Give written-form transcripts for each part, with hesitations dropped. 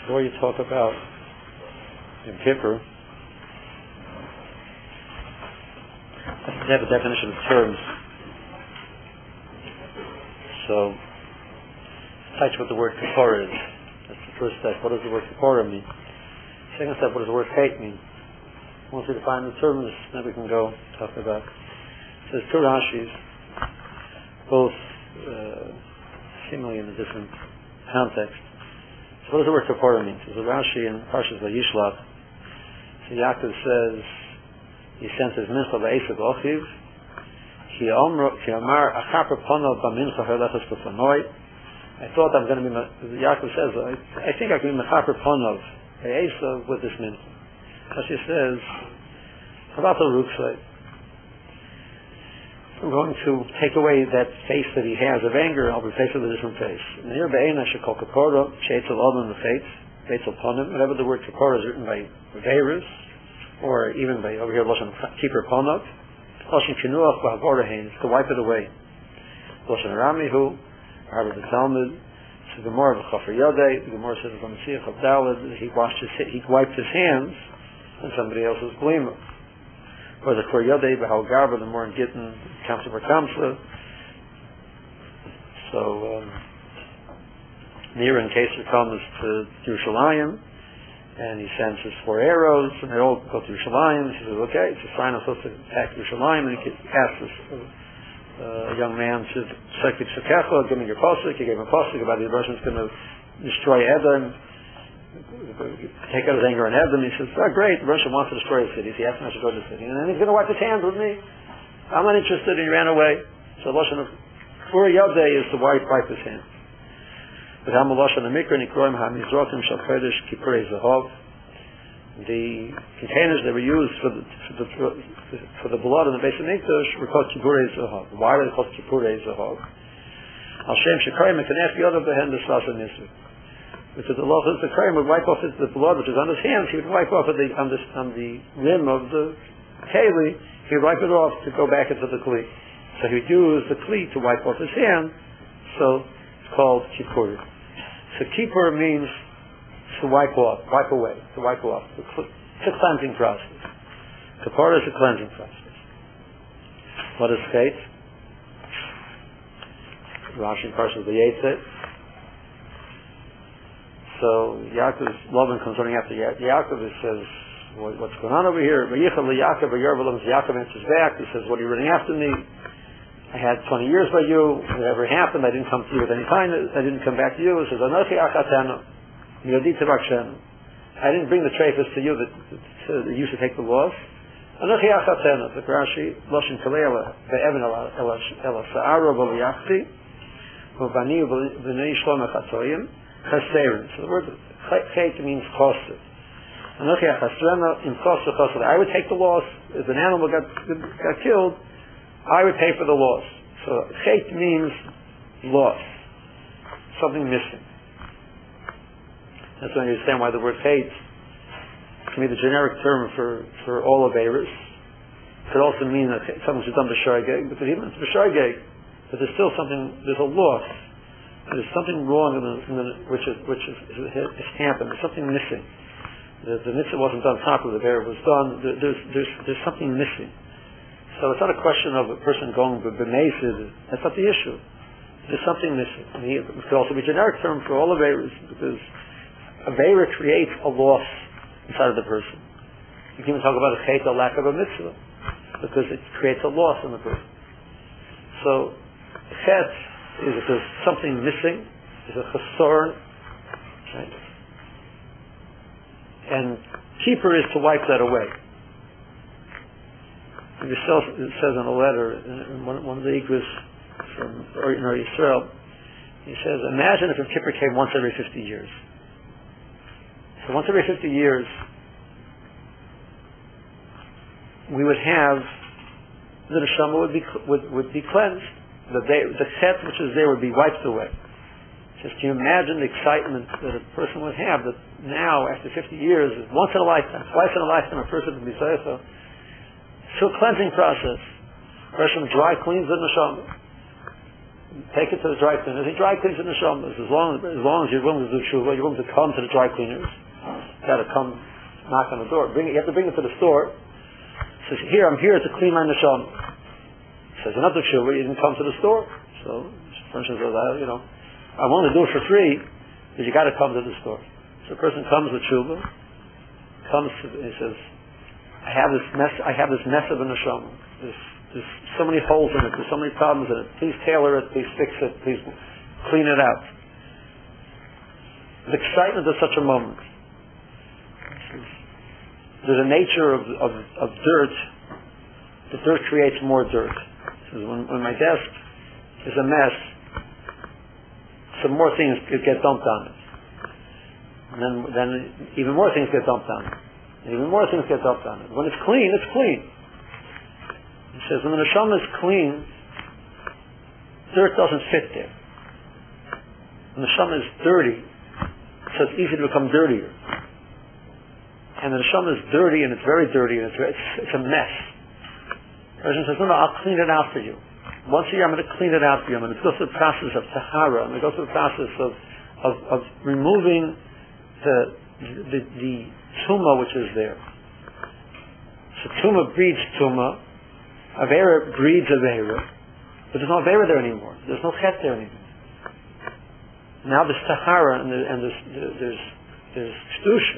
before you talk about Yom Kippur, you have a definition of terms. So, touch what the word Kippur is. That's the first step. What does the word Kippur mean? Second step, what does the word hate mean? Once we define the terms, then we can go talk about. So there's two Rashis, both seemingly in a different context. So what does the word Kippur mean? So there's a Rashi in Parshas Vayishlach. So Yaakov says he sent his mincha ba'esav ochiv ki amar achaper ponav b'mincha herlechas b'fanoi. I thought I'm going to be, Yaakov says, I think I can be mechaper ponav ba'esav with this mincha. Rashi says, about the ruksai, I'm going to take away that face that he has of anger, and I'll replace it with a different face. Near Be'ena Shekol Kapora, Sheitzel Odom the face, Beitzel Ponim, whatever the word Kapora is written by Veirus, or even by, over here, Loshan Keeper Ponov, Loshan Kinuach Ba'avorahain, to wipe it away. Loshan Ramihu, Harvard the Talmud, so the Gemara of Chafar Yodei, the Gemara says on the Siach of Dalad, he wiped his hands on somebody else's glima. Or the Kor Yodei B'Hal Garba, the more in Gittin, Kamsa B'Kamsa. So, Nira in case it comes to Yerushalayim, and he sends his 4 arrows, and they all go to Yerushalayim. He says, okay, it's a sign I'm supposed to attack Yerushalayim, and he asks this young man, says, Sektiv Shekecha, give me your posuk. He gave him a posuk about the Russians going to destroy Edom, take out his anger on Edom. He says, great, Russia wants to destroy the city. He asked him I should go to the city. And then he's going to wipe his hands with me. I'm not interested, and he ran away. So Lashon of Kura Yodei is to wipe his hands. But Hamal Lashon HaMikra Nikroim HaMizrokim Shal Chodesh Kippurei Zahov. The containers that were used for the blood in the Beis Hamikdash were called Kippurei Zahov. Why are they called Kippurei Zahov? Al Shem Shekayim Mekanef Yodav Behen Desasa Nisri. Because the law says the Kohen would wipe off the blood which is on his hands, he would wipe off on the rim of the keli, he would wipe it off to go back into the kli. So he would use the kli to wipe off his hand, so it's called kippur. So kippur means to wipe off, wipe away, to wipe off. It's a cleansing process. Kippur is a cleansing process. What is chait? Rashi Parshas Vayetze. So Yaakov's Laban comes running after Yaakov. He says, what's going on over here? Yaakov answers back. He says, what are you running after me? I had 20 years by you. Whatever happened, I didn't come to you with any kindness. I didn't come back to you. He says, I didn't bring the trephus to you that you should take the loss. The Rashi, Loshin Kalela, Be'evin Ela Sa'ara V'Liachti, V'Bani V'Nei Shlom HaChatzoyim, Chaserin. So the word chait means chosed. I would take the loss. If an animal got killed, I would pay for the loss. So chait means loss. Something missing. That's when you understand why the word chait can be the generic term for all of Averis. It could also mean that something was done b'shoigeg, because even if it's b'shoigeg, but there's still something, there's a loss. There's something wrong which has happened. There's something missing. The mitzvah wasn't done properly. The bear was done. There's something missing. So it's not a question of a person going b'meisiv. That's not the issue. There's something missing. And it could also be a generic term for all of Averis, because a bear creates a loss inside of the person. You can even talk about a chet, a lack of a mitzvah, because it creates a loss in the person. So chet is if there's something missing, is a chasor, right? And keeper is to wipe that away. It says in a letter, in one of the Ikras from Ordinary Yisrael, he says, imagine if a kippur came once every 50 years. So once every 50 years, we would have, the neshama would be cleansed. The chet which is there would be wiped away. Just can you imagine the excitement that a person would have that now, after 50 years, once in a lifetime, twice in a lifetime, a person would be zeicha. It's a cleansing process. A person dry cleans the neshama. take it to the dry cleaners. He dry cleans the neshamas. As long as you're willing to do tshuva, you're willing to come to the dry cleaners. You got to come, knock on the door. You have to bring it to the store. He says, here, I'm here to clean my neshama. He says, you're not the tshuva, you didn't come to the store. So, for instance, I want to do it for free, but you got to come to the store. So the person comes with tshuva, he says, I have this mess of a neshama. There's so many holes in it. There's so many problems in it. Please tailor it. Please fix it. Please clean it out. The excitement of such a moment. There's a nature of dirt. The dirt creates more dirt. When my desk is a mess, some more things get dumped on it. And then even more things get dumped on it. Even more things get dumped on it. When it's clean, it's clean. He says, when the neshama is clean, dirt doesn't fit there. When the neshama is dirty, so it's easy to become dirtier. And the neshama is dirty, and it's very dirty, and it's a mess. The person says, no, I'll clean it out for you. Once a year, I'm going to clean it out for you. I'm going to go through the process of tahara. I'm going to go through the process of removing the tumah which is there. So tumah breeds tumah. Avera breeds Avera, but there's no Avera there anymore. There's no Chet there anymore. Now there's Tahara and there's Kedusha.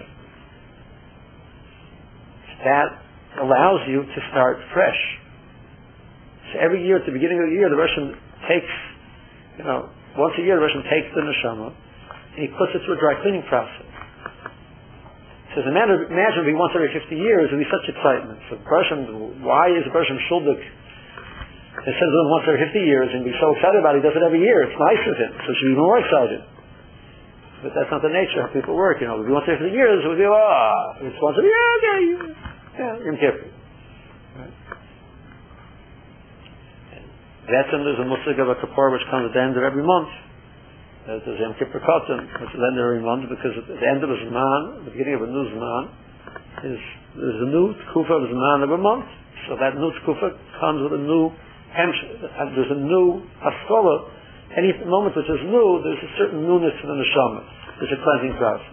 That allows you to start fresh. So every year, at the beginning of the year, the Russian takes, once a year the Russian takes the neshama and he puts it through a dry cleaning process. So imagine if he once every 50 years, it would be such excitement. So why is a person shuldik? Instead of doing once every 50 years and be so excited about it, he does it every year. It's nice of him, so he should be more excited. But that's not the nature of how people work. If it would be once every 50 years, it would be, it's once every year, Yom Kippur. Right? That's when there's a musig of a kippur which comes at the end of every month. There's Yom Kippur Katan, which is the end of every month, because at the end of a Zman, the beginning of a new Zman, there's a new Tkufa of Zman of a month. So that new Tkufa comes with a new there's a new Haskalah. Any moment which is new, there's a certain newness to the Neshama. There's a cleansing process.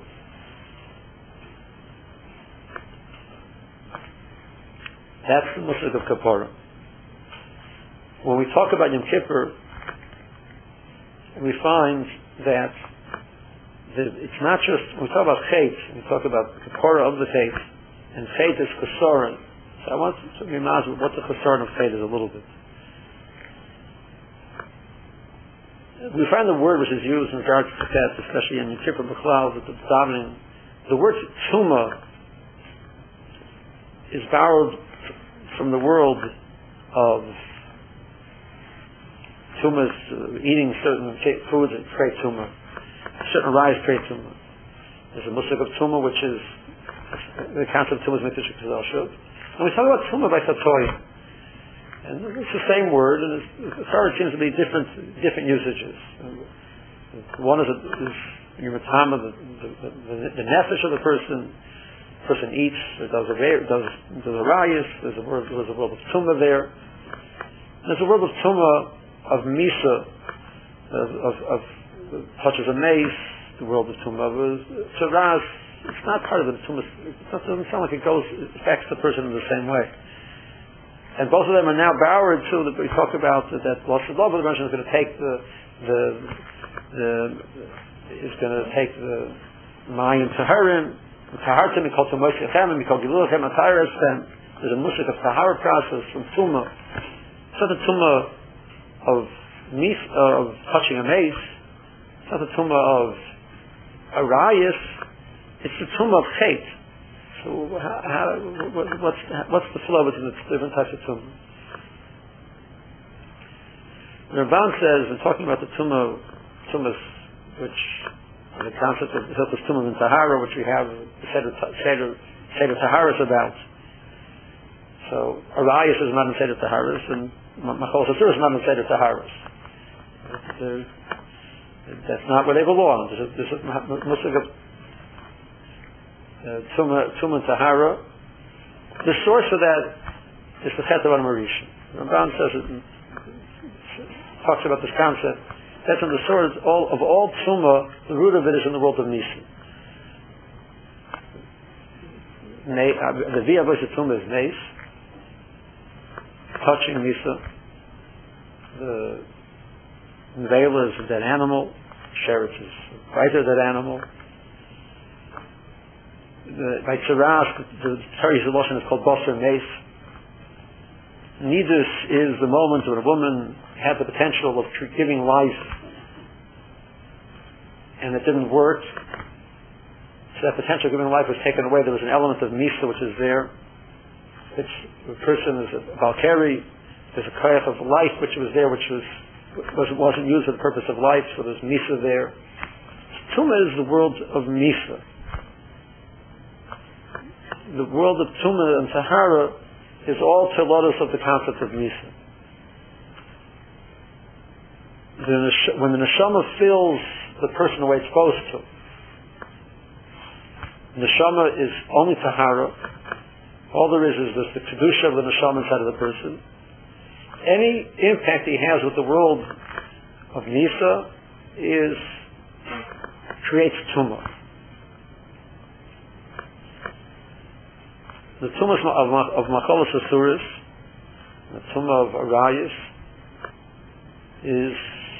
That's the Musik of Kapara. When we talk about Yom Kippur, we find that it's not just, when we talk about Chet, we talk about the Kapara of the Chet, and Chet is Chesaron. So I want to remind you what the Chesaron of Chet is a little bit. We find the word which is used in regards to Chet, especially in Yom Kippur B'chlal, with the davening. The word Tumah is borrowed from the world of Tumahs, eating certain foods that create Tumah. Certain rice create Tumah. There's a musik of Tumah, which is the concept of Tumah is Mikdash Kedoshah. And we talk about Tumah by Satoyim. And it's the same word, and as far as it seems to be different usages. One is your matama, the nefesh of the person. The person eats, does a rayas. There's a world of Tumah there. There's a world of Tumah of Misa, of touches a mace, the world of Tumah, Sharaz. It's not part of the Tumah. It doesn't sound like it affects the person in the same way. And both of them are now bowered too. That we talk about that Lost Love, the Russian is going to take is going to take the Mayim Taharim, Tahartim, Mikol Tumosichem, and Mikol Gilulachem, Atayrestem. There's a musik of Tahara process from Tumah. It's not the Tumah of touching a mace. It's not the Tumah of a rayas. It's the Tumah of Chet. So what's the flow between the different types of Tumah? The Ramban says, in talking about the Tumahs, which the concept of Hilchos Tumah and Tahara, which we have the Seder Taharas about. So Arayas is not in Seder Taharas, and Machol Sasur is not in Seder Taharas. That's not where they belong. There's a musik of Tumah and Tahara. The source of that is the Chet of Adam Rishon. Ramban says it talks about this concept. That's in the source of all Tumah, the root of it is in the world of Nisa. The Via Voice of Tumah is Nes, touching Nisa. The Nevela is a dead animal, Sheretz is brighter dead animal. By Tzaras, the Tari's Lashon is called Basar Nes. Nidus is the moment when a woman had the potential of giving life and it didn't work. So that potential of giving life was taken away. There was an element of Misa which is there. The person is a Valkyrie. There's a koyach of life which was there, which wasn't used for the purpose of life, so there's Misa there. Tumah is the world of Misa. The world of Tumah and Tahara is all telodos of the concept of Misa. When the neshama fills the person the way it's supposed to, neshama is only Tahara. All there is the kedusha of the neshama inside of the person. Any impact he has with the world of Nisa creates Tumah. The Tumah of Macholos Asuris, the Tumah of Arayis, is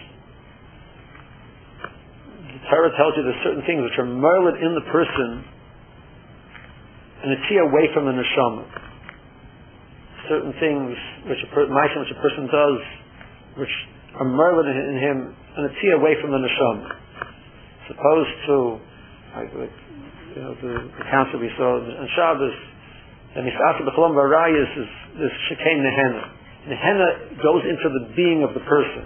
the Torah tells you there's certain things which are merled in the person and a tea away from the neshama. Certain things which a person does which are merled in him and a tea away from the neshama. Supposed to, the concept we saw on Shabbos, and Mifasa B'Cholom V'Arayis is this Shekein Nehenna. Nehenna goes into the being of the person.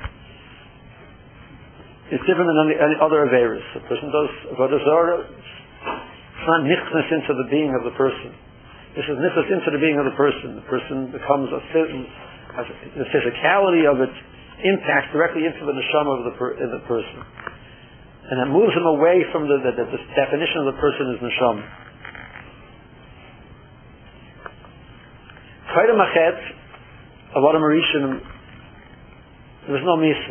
It's different than any other Averis. A person does Avodah Zarah, it's not nichnas into the being of the person. This is nichnas into the being of the person. The person becomes the physicality of it impacts directly into the neshama of the person. And that moves him away from the definition of the person as neshama. Chayda Machet, a lot of Mauritian, there was no Misa.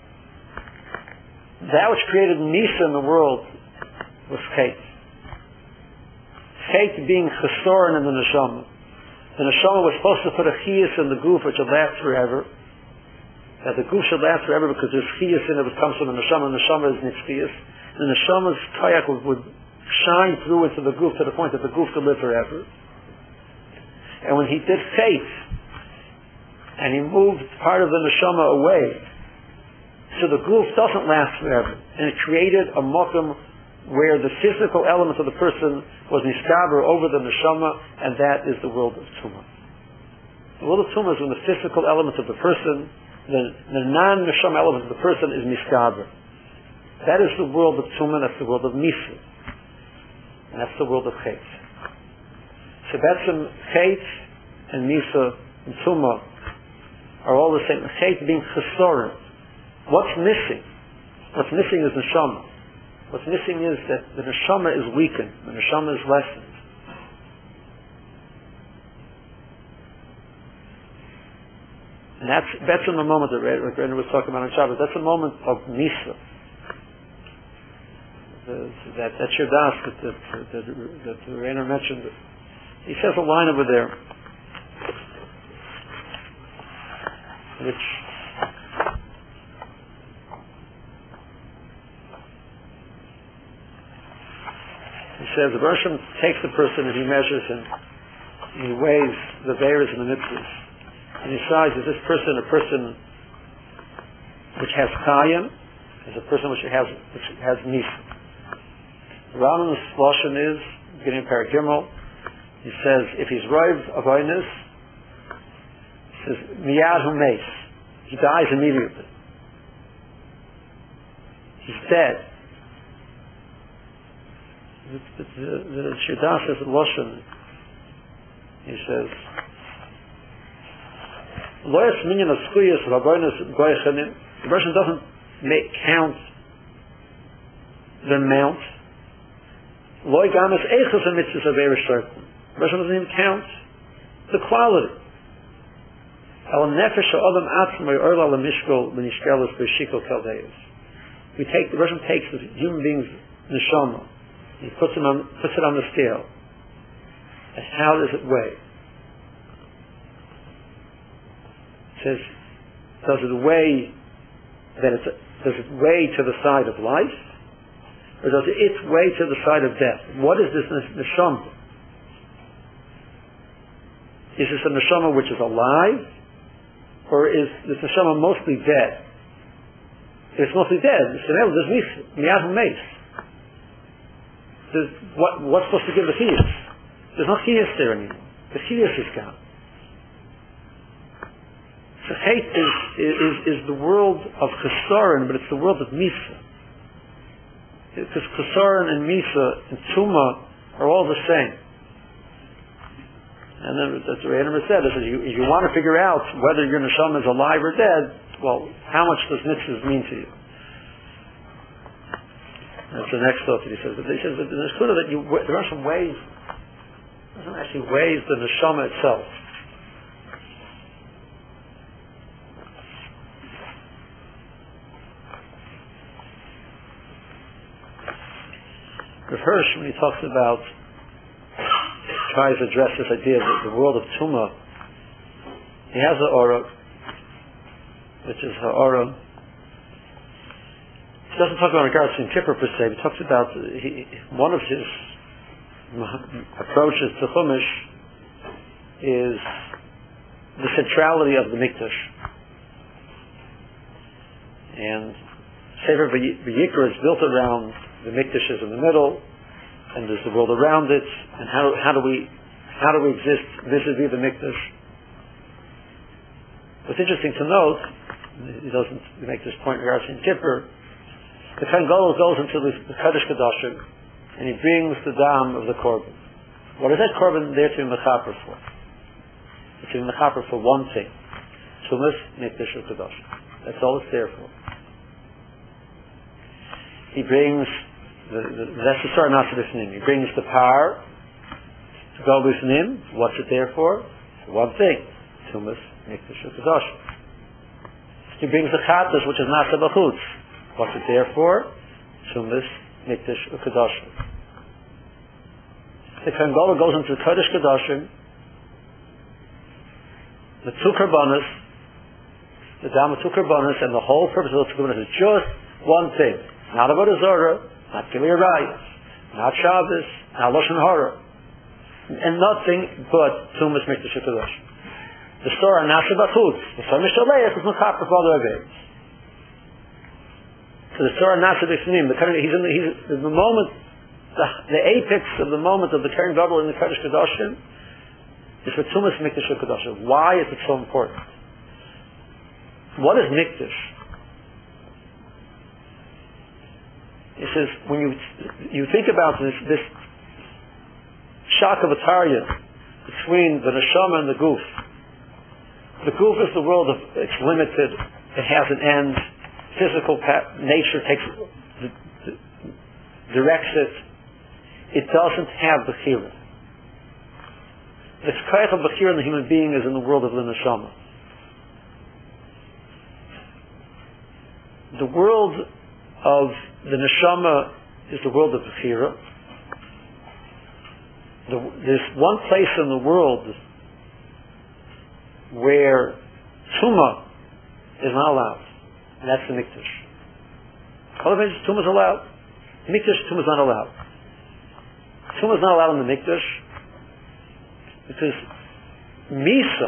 That which created Misa in the world was Chet. Chet being Chesoron in the Neshama. The Neshama was supposed to put a Chiyas in the goof which would last forever. That the goof should last forever because there's Chiyas in it which comes from the Neshama. The Neshama is Nitzchiyas. The Neshama's Kayak would shine through into the goof to the point that the goof could live forever. And when he did faith, and he moved part of the neshama away, so the goof doesn't last forever. And it created a mokum where the physical element of the person was niskaber over the neshama, and that is the world of tumah. The world of tumah is when the physical element of the person, the non-neshama element of the person is niskaber. That is the world of tumah, that's the world of misa. And that's the world of chet. So Betzim, Chet and Misa and Tumah are all the same. Chet being Chesoron. What's missing? What's missing is Neshama. What's missing is that the Neshama is weakened. The Neshama is lessened. And that's in the moment that Reiner was talking about on Shabbos. That's a moment of Misa. That's your das that Reiner mentioned. He says a line over there, which he says, the Rosham takes the person and he measures him, and he weighs the Veiras and the mitzvahs, and he decides, is this person a person which has Chayim, is a person which has Nisa. The Rambam's Lashon is, beginning of Perek Gimel, he says, if he's Roiv Avoinus, he says, Miyad Hu Meis. He dies immediately. He's dead. The Shida says in Lashon, he says, Loyas Minyan Askuyas Avoinus Goyechanim. The person doesn't count the amount. Loy Gamas Eichas HaMitzvahs Averis Shorten. The person doesn't even count the quality El nefesh ha'adam atzmai orla lemishkol v'nishkelos b'shikol keldeis. The Russian takes the human being's neshama, he puts it on the scale. And how does it weigh? It says, does it weigh to the side of life, or does it weigh to the side of death? What is this neshama? Is this a neshama which is alive, or is this neshama mostly dead? If it's mostly dead, there's miyad mace. What's supposed to give the chiyus? There's no chiyus there anymore. The chiyus is gone. So hate is the world of chesaron, but it's the world of misa. Because chesaron and misa and tuma are all the same. And then, as the Rebbeinu said, if you want to figure out whether your neshama is alive or dead, well, how much does mitzvahs mean to you? That's the next thought that he says. But he says that there's clear that there are some ways. There are actually ways the neshama itself. Rav Hirsch, when he talks about, tries to address this idea of the world of Tumah, he has the aura, which is ha'ara. He doesn't talk about regards to Kippur per se. He talks about one of his approaches to Chumash is the centrality of the Mikdash. And Sefer V'Yikra is built around the Mikdash is in the middle, and there's the world around it, and how do we exist vis-a-vis the Mikdash? What's interesting to note, he doesn't make this point in regards to Kippur, the Kohen Gadol goes into the Kodesh Kodashim, and he brings the dam of the korban. What is that korban there to be mechaper for? It's to be mechaper for one thing: Tumas Mikdash Kodashim. That's all it's there for. He brings that's the Sar Nasa B'Fnim. He brings the power to go B'Fnim. What's it there for? One thing: Tumas Mikdash Kodashim. He brings the Chatas, which is Nasa B'Chutz. What's it there for? Tumas Mikdash Kodashim. The Kohen Gadol goes into the Kodesh Kodashim, the two karbanos, the dam of two karbanos, and the whole purpose of the two karbanos is just one thing: not Avodah Zarah, not Gilui Arayos, not Shabbos, not Lashon Hara, and nothing but Tumas Mikdash Kodashim. The Torah Nasa B'Chutz, the Torah Mishaleach is Mechaper for other Averos. So the Torah Nasa B'Fnim, he's in the moment, the apex of the moment of the Kohen Gadol in the Kodesh Kodashim is for Tumas Mikdash Kodashim. Why is it so important? What is Mikdash? He says, when you think about this shock of Atarya between the neshama and the goof is the world of, it's limited, it has an end, physical nature directs it. It doesn't have Bechira. The Koyach of Bechira in the human being is in the world of the neshama. The world of the neshama is the world of Bechira. There's one place in the world where Tumah is not allowed, and that's the Mikdash. Other places, Tumah is allowed. Mikdash, Tumah is not allowed. Tumah is not allowed in the Mikdash because Misa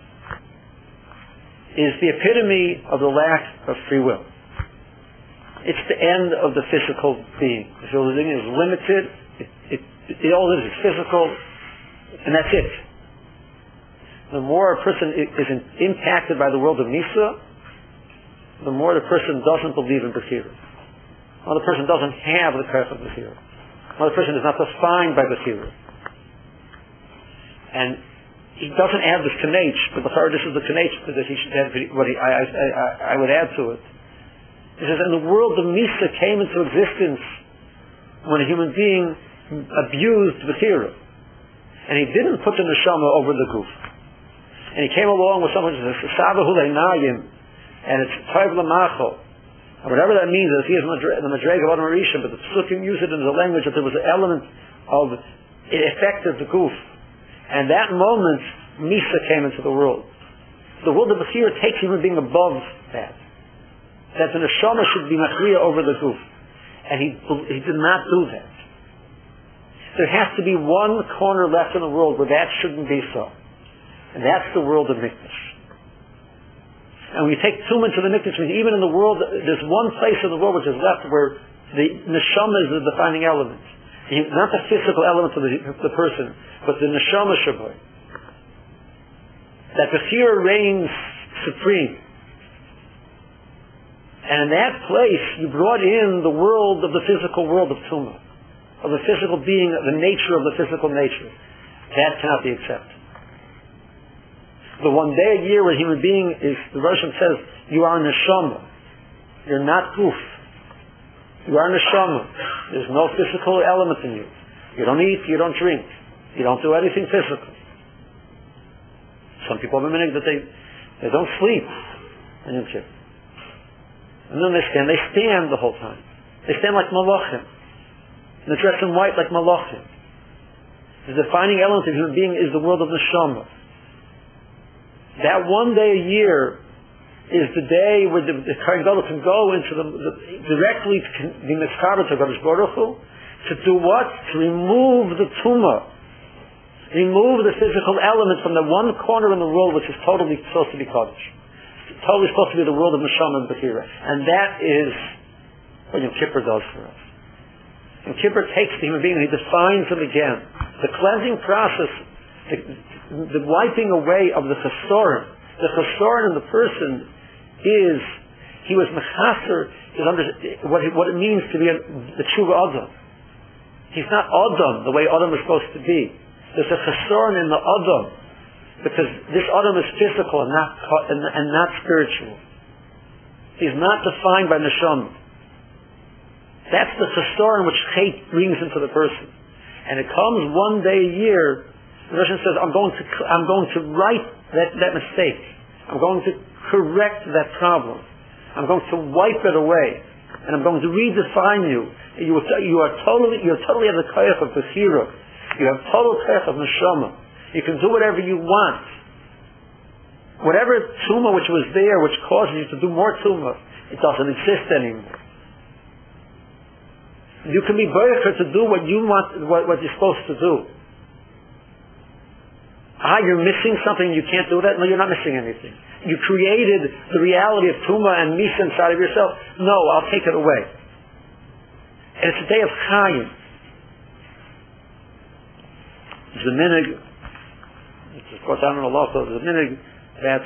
is the epitome of the lack of free will. It's the end of the physical being. The physical being is limited. All it is physical, and that's it. The more a person is impacted by the world of Misa, the more the person doesn't believe in Bechira. Or the person doesn't have the Koyach of Bechira. Or the person is not defined by Bechira. And he doesn't add this Kanech, but this is the Kanech that he should have, what I would add to it. He says, and the world of Misa came into existence when a human being abused Bechira. And he didn't put the neshama over the goof. and he came along with someone who says, Saba Huleynayim, and it's Toiv Lamachol, and whatever that means, he is the Madrega of Adam Rishon, but the Psukim use it in the language that there was an element of it affected the goof. And that moment, Misa came into the world. The world of Bechira takes human being above that. That the Neshama should be Machriya over the goof. And he did not do that. There has to be one corner left in the world where that shouldn't be so. And that's the world of Mikdash. And when you take Tumah to the Mikdash, even in the world, there's one place in the world which is left where the Neshama is the defining element. Not the physical element of the person, but the Neshama Shaboy. That Bechira reigns supreme. And in that place, you brought in the world of the physical world of Tumah. Of the physical being, the nature of the physical nature. That cannot be accepted. The one day a year where a human being is, the Russian says, you are neshama. You're not goof. You are neshama. There's no physical element in you. You don't eat, you don't drink. You don't do anything physical. Some people have a minute that they don't sleep. And then they stand the whole time. They stand like malachim. And they're dressed in white like malachim. The defining element of human being is the world of neshama. That one day a year is the day where the Kohen Gadol can go into directly to be Mitzvah to Kadosh Baruch Hu, to do what? To remove the tumah, remove the physical element from the one corner in the world which is totally supposed to be Kodesh, totally supposed to be the world of Neshama and Bechira, and that is what Yom Kippur does for us. Yom Kippur takes the human being and he defines him again. The cleansing process, the wiping away of the chesorim. The chesorim in the person is, he was mechaser, what it means to be the tshuva Adam. He's not Adam the way Adam is supposed to be. There's a chesorim in the Adam, because this Adam is physical and not spiritual. He's not defined by neshama. That's the chesorim which Chet brings into the person. And it comes one day a year. The Russian says, I'm going to right that mistake. I'm going to correct that problem. I'm going to wipe it away. And I'm going to redefine you. You're totally at the koyach of Bechira. You have total koyach of neshama. You can do whatever you want. Whatever tumah which was there, which causes you to do more tumah, it doesn't exist anymore. You can be boicher to do what you want, what you're supposed to do. You're missing something, you can't do that? No, you're not missing anything. You created the reality of Tumah and Misa inside of yourself. No, I'll take it away. And it's a day of Chaim. It's the minig, it's brought down in the law, so the minig that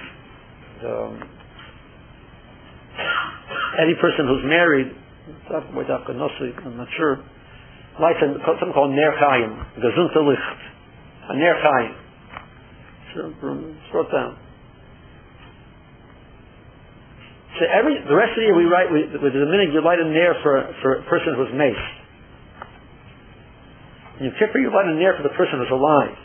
any person who's married, I'm not sure, lights something called Ner Chaim, Gesunte Licht, a Ner Chaim. It's brought down. So the rest of the year we write, with the minute you light a nair for a person who's maced. In Yom Kippur you light a nair for the person who's alive.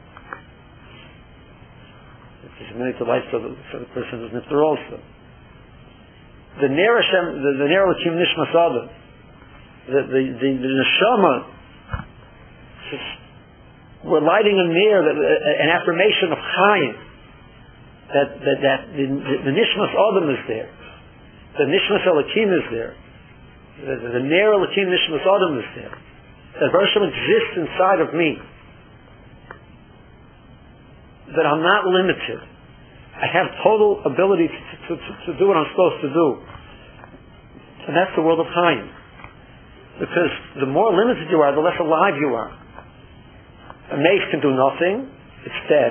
There's a minute to light for the person who's nifter also. The nair Hashem, the nair Elokim Nishmas Adam, the neshama, we're lighting a nair, an affirmation of Chaim, that the Nishmas Adam is there. The Nishmas Elokim is there. The Ner Elokim Nishmas Adam is there. That Baruch Hashem exists inside of me. That I'm not limited. I have total ability to do what I'm supposed to do. And that's the world of Chaim. Because the more limited you are, the less alive you are. A mace can do nothing, it's dead.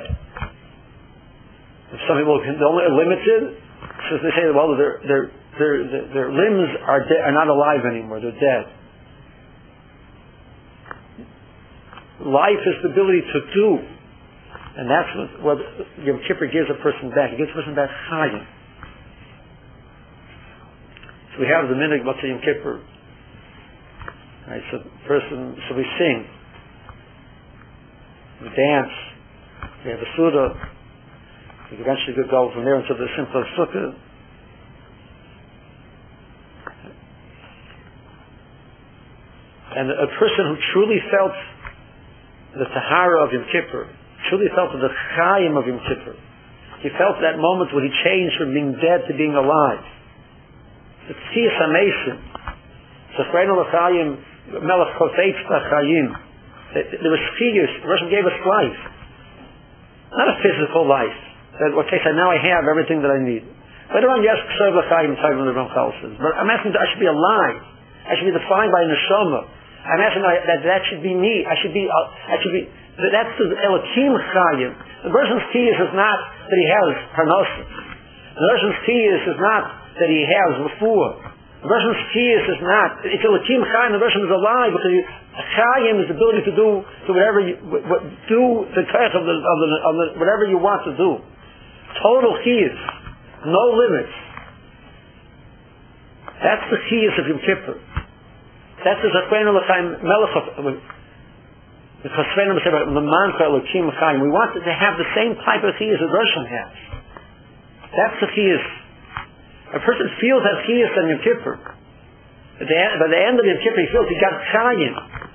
If some people are limited, so they say, well, their limbs are not alive anymore, they're dead. Life is the ability to do. And that's what Yom Kippur gives a person back. It gives a person back Chayim. So we have the minhag Matzah Yom Kippur. Right, so we sing. We dance. We have a Suda. You eventually could go from there into the Simcha Sukkah. And a person who truly felt the Tahara of Yom Kippur, truly felt the Chaim of Yom Kippur, he felt that moment when he changed from being dead to being alive. The Tziyas HaMesim, Sefreinu L'Chaim, Melech Chofetz B'Chaim. There was Tziyas, the Rosh gave us life. Not a physical life. That, okay, so now I have everything that I need. Later on, yes, K'Sov L'Chaim, Tzayim L'Ram says. But I'm asking that I should be alive. I should be defined by Neshama. I'm asking that should be me. that's the Elokim Chayim. The person's Tziyas is not that he has Parnosim. The person's Tziyas is not that he has Refuah. The person's Tziyas is not, it's Elokim Chayim, the person is alive because Chayim is the ability to do whatever do the type of whatever you want to do. Total Chiyas. No limits. That's the Chiyas of Yom Kippur. That's the Zechreinu L'Chaim Melech of the Chosreinu B'Shem the mantra Elokim Chaim. We want to have the same type of Chiyas that Rosham has. That's the Chiyas. A person feels that Chiyas on Yom Kippur. By the end of Yom Kippur, he feels he got Chayim.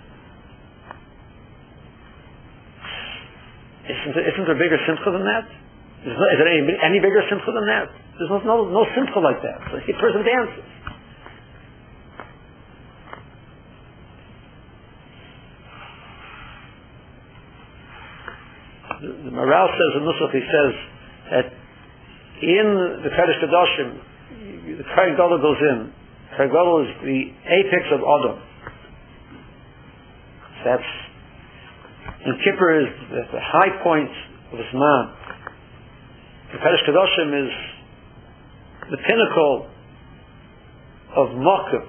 Isn't there bigger simcha than that? Is there any bigger simcha than that? There's no simcha like that. So the person dances. The Maral says in Nusach, he says that in the Kodesh Kedoshim, the Kohen Gadol goes in. Kohen Gadol is the apex of Adam. That's in Kippur is the high point of Zman. The Kodesh Kedoshim is the pinnacle of Mokum.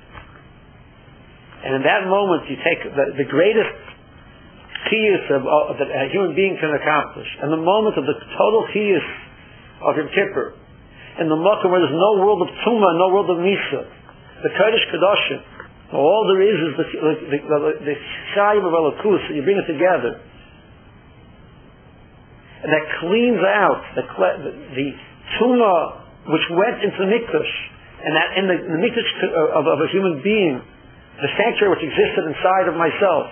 And in that moment you take the greatest chiyus that a human being can accomplish, and the moment of the total chiyus of Yom Kippur, in the Mokum where there's no world of Tumah, no world of Misa, the Kodesh Kedoshim, all there is the Chayim of Elokus, and you bring it together, and that cleans out the Tumah which went into the Mikdash, and that in the Mikdash of a human being, the sanctuary which existed inside of myself,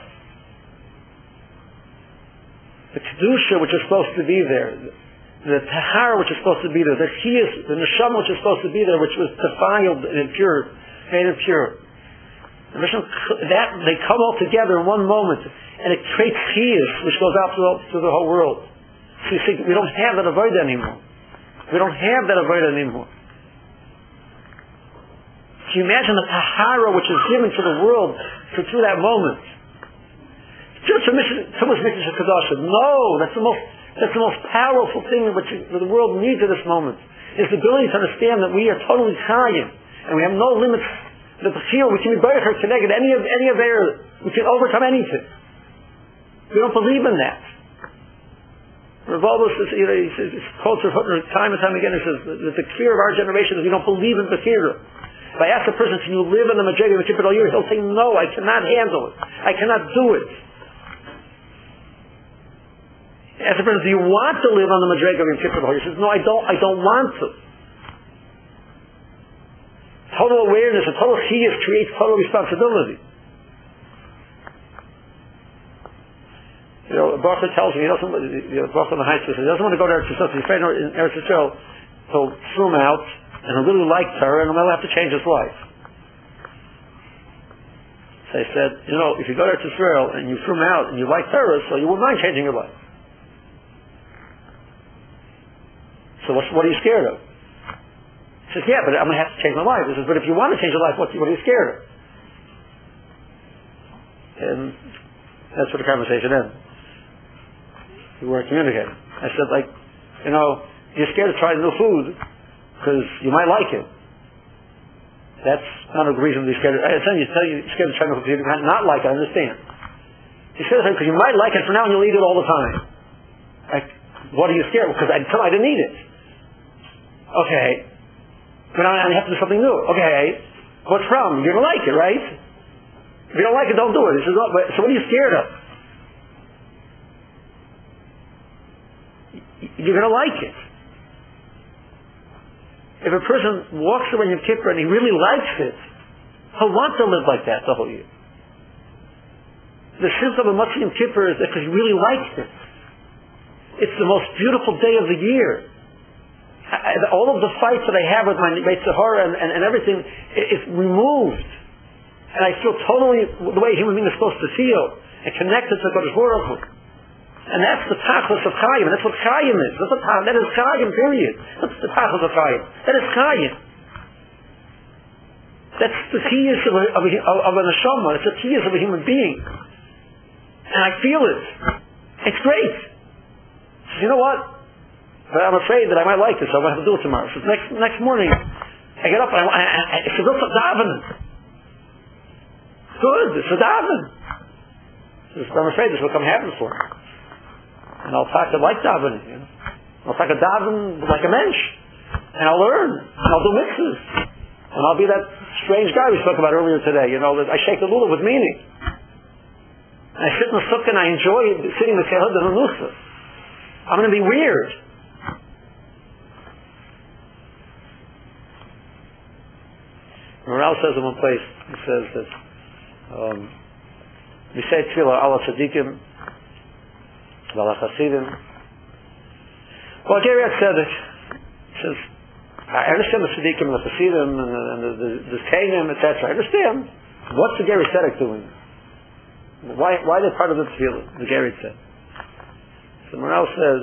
the Kedusha which is supposed to be there, the Tahara which is supposed to be there, the Chiyas, the Neshama which is supposed to be there, which was defiled and impure, made impure. That they come all together in one moment, and it creates Chiyas which goes out to the whole world. So you see, we don't have that avoid anymore. We don't have that avoid anymore. Can you imagine the Tahara which is given to the world through that moment? Too much Mikdash Kedoshim. No, that's the most powerful thing which the world needs at this moment. Is the ability to understand that we are totally Chayim, and we have no limits. That the feel we can be better connected any of their, we can overcome anything. We don't believe in that. Revolver says, he says, it's quotes time and time again. He says that the fear of our generation is we don't believe in Bechira. If I ask a person, can you live in the Madrega of Kippur all year? He'll say, no, I cannot handle it. I cannot do it. As a person, do you want to live on the Madrega of Kippur? He says, no, I don't want to. Total awareness and total chiyus creates total responsibility. You know, Baruch tells me, Baruch on the Heights says, he doesn't want to go to Eretz Yisrael, he's afraid in Eretz Yisrael he'll swim out, and he'll really like Torah, and he'll have to change his life. So I said, if you go to Eretz Yisrael, and you swim out, and you like Torah, so you wouldn't mind changing your life. So what are you scared of? He says, yeah, but I'm going to have to change my life. He says, but if you want to change your life, what are you scared of? And that's where the conversation ends. We weren't communicating. I said, you're scared to try new food because you might like it. That's not a reason to be scared. I tell you, you're scared to try new food because you might not like it, I understand. You're scared because you might like it for now and you'll eat it all the time. What are you scared of? Because until I didn't eat it. Okay. But now I have to do something new. Okay. What's from? You're going to like it, right? If you don't like it, don't do it. He says, so what are you scared of? You're going to like it. If a person walks away Yom Kippur and he really likes it, he'll want to live like that the whole year. The simcha of Motzei Yom Kippur is because he really likes it. It's the most beautiful day of the year. All of the fights that I have with my Yetzer Hara and everything is removed. And I feel totally the way a human being is supposed to feel and connected to Kodesh Baruch Hu. And that's the tachlis of Chaim. That's what Chaim is. That is Chaim, period. That's the tachlis of Chaim. That is Chaim. That's the kiyus of a neshama. It's the kiyus of a human being. And I feel it. It's great. So you know what? But I'm afraid that I might like this. I'm going to have to do it tomorrow. So next morning, I get up and it's a good davening. Good. It's a davening. I'm afraid this will come happen for me. And I'll talk like davening. You know? I'll talk a daven like a mensch. And I'll learn. And I'll do mitzvahs. And I'll be that strange guy we spoke about earlier today. You know, that I shake the lulav with meaning. And I sit in the sukkah and I enjoy sitting with Kehud and Anusa. I'm going to be weird. Morale says in one place, he says that we say tefillah ala tzadikim ala chasidim. Well, Gary Tzedek says, I understand the tzadikim and the chasidim and the kainim, etc. I understand. What's the Gary Tzedek doing? Why are they part of the tefillah? The Gary Tzedek. So Morale says,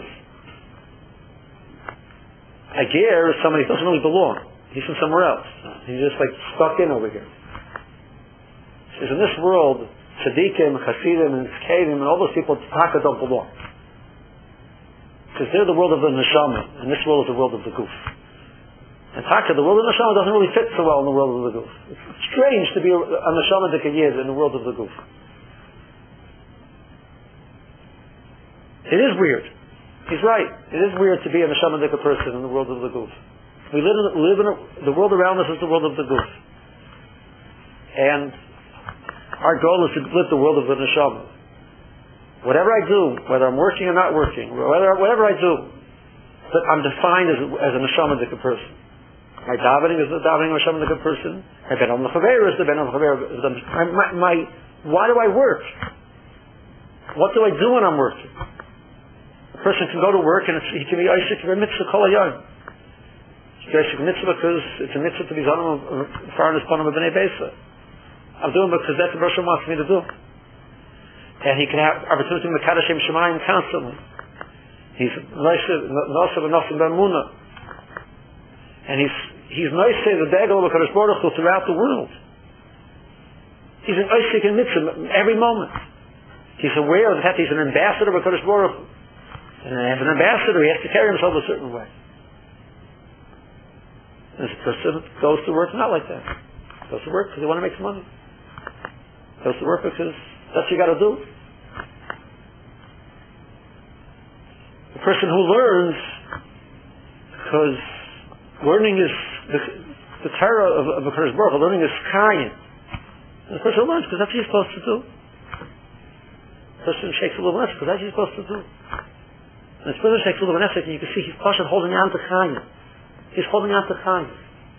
a ger is somebody who doesn't really belong. He's from somewhere else. He's just like stuck in over here. He says, in this world, tzaddikim, chasidim, and tzkedim, and all those people, taka don't belong. Because they're the world of the neshama, and this world is the world of the goof. And taka, the world of the neshama doesn't really fit so well in the world of the goof. It's strange to be a neshama dekayid in the world of the goof. It is weird. He's right. It is weird to be a neshama deka person in the world of the goof. We live in the world around us is the world of the goof. And our goal is to live the world of the neshama. Whatever I do, whether I'm working or not working, whatever I do, that I'm defined as a neshama dika person. My davening is the davening of a neshama dika person. My ben al mechaver is the ben al mechaver. Why do I work? What do I do when I'm working? A person can go to work and he can be Isaac for a mitzvah kol hayom. It's a mitzvah because it's a mitzvah to be zanim of foreigners panim of bnei beisa. I'm doing it because that's what Rosh wants me to do. And he can have opportunity to mekadosh Shem Shemayim constantly. He's nosav and nosav b'amuna. And he's nice the degel of HaKadosh Baruch Hu throughout the world. He's an Isaac in mitzvah every moment. He's aware of the fact he's an ambassador of HaKadosh Baruch Hu. And as an ambassador, he has to carry himself a certain way. This person goes to work not like that. Goes to work because they want to make some money. Goes to work because that's what you got to do. The person who learns, because learning is the Torah of the Kodesh Baruch Hu, learning is Chaim. The person who learns because that's what he's supposed to do. The person shakes a little nefesh because that's what he's supposed to do. And the person shakes a little nefesh and you can see he's holding on to Chaim. He's holding on to Chaim.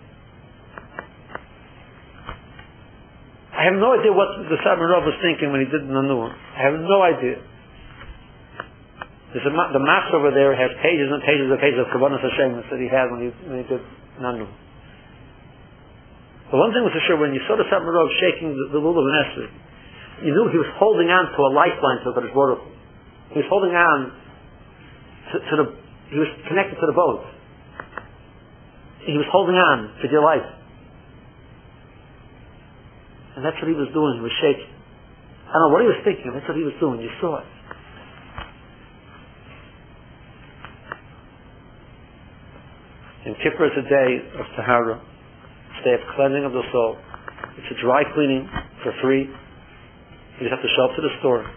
I have no idea what the Satmar Rav was thinking when he did Nanuah. I have no idea. The Machs over there has pages and pages and pages of Kabbanas Hashem that he had when he did Nanuah. But one thing was for sure, when you saw the Satmar Rav shaking the lulav and Esther, you knew he was holding on to a lifeline to Kodesh Baruch Hu. He was holding on he was connected to the boat. He was holding on to your life. And that's what he was doing. He was shaking. I don't know what he was thinking. That's what he was doing. You saw it. And Kippur is a day of Tahara. It's a day of cleansing of the soul. It's a dry cleaning for free. You just have to show up to the store.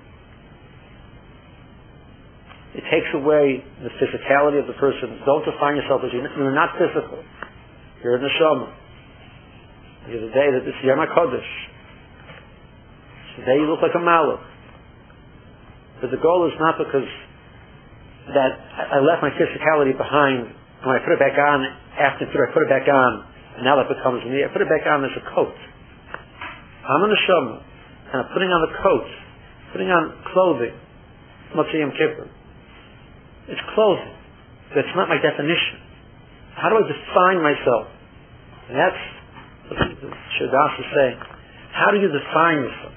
It takes away the physicality of the person. Don't define yourself as you're not physical. You're a neshama. It's a day that it's Yom HaKodesh. It's a day you look like a malach. But the goal is not because that I left my physicality behind. When I put it back on, after I put it back on, and now that becomes me, I put it back on as a coat. I'm a neshama, and I'm putting on the coat, putting on clothing. Motzei Yom Kippur. It's clothing. That's not my definition. How do I define myself? And that's what Shirdas is saying. How do you define yourself?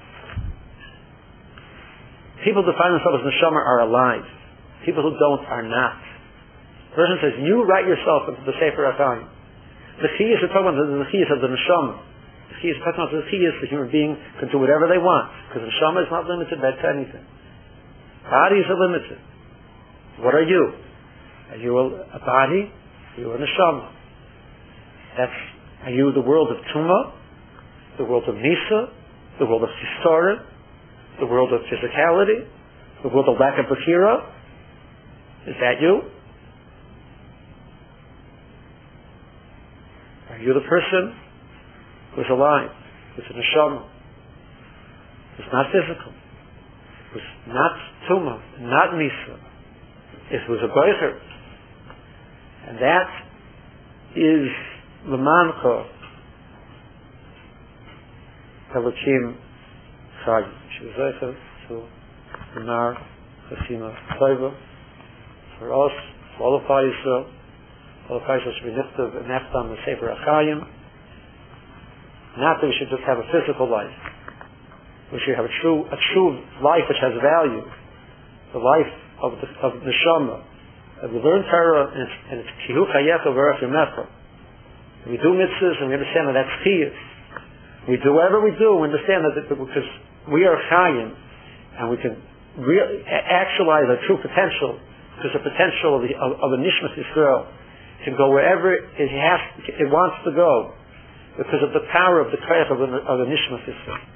People define themselves as neshama are alive. People who don't are not. The person says, you write yourself into the Sefer HaChaim. The chiyus are talking about the chiyus of the neshama. The chiyus are talking about the chiyus, the human being can do whatever they want. Because the neshama is not limited by anything. Bodies are limited. What are you? Are you a body? Are you a neshama? Are you the world of Tumah? The world of Nisa? The world of Chisora? The world of physicality? The world of lack of Bechira? Is that you? Are you the person who's alive, who's a neshama, who's not physical, who's not Tumah, not Nisa, who's a Boicher? And that is L'mancha Elokim Chag. She was Zeicher to Nar Chasima Toiva for us, for all of Yisrael. All of Yisrael should be nifted and neft on the Sefer HaChaim. Not that we should just have a physical life. We should have a true life which has value. The life of the Neshama. That we learn Torah and it's Kihu Chayecha V'Arach Yamecha. We do mitzvahs and we understand that that's chiyus. We do whatever we do, we understand that because we are chayim and we can really actualize our true potential, because the potential of the Nishmas Yisrael can go wherever it wants to go because of the power of the koyach of the Nishmas Yisrael.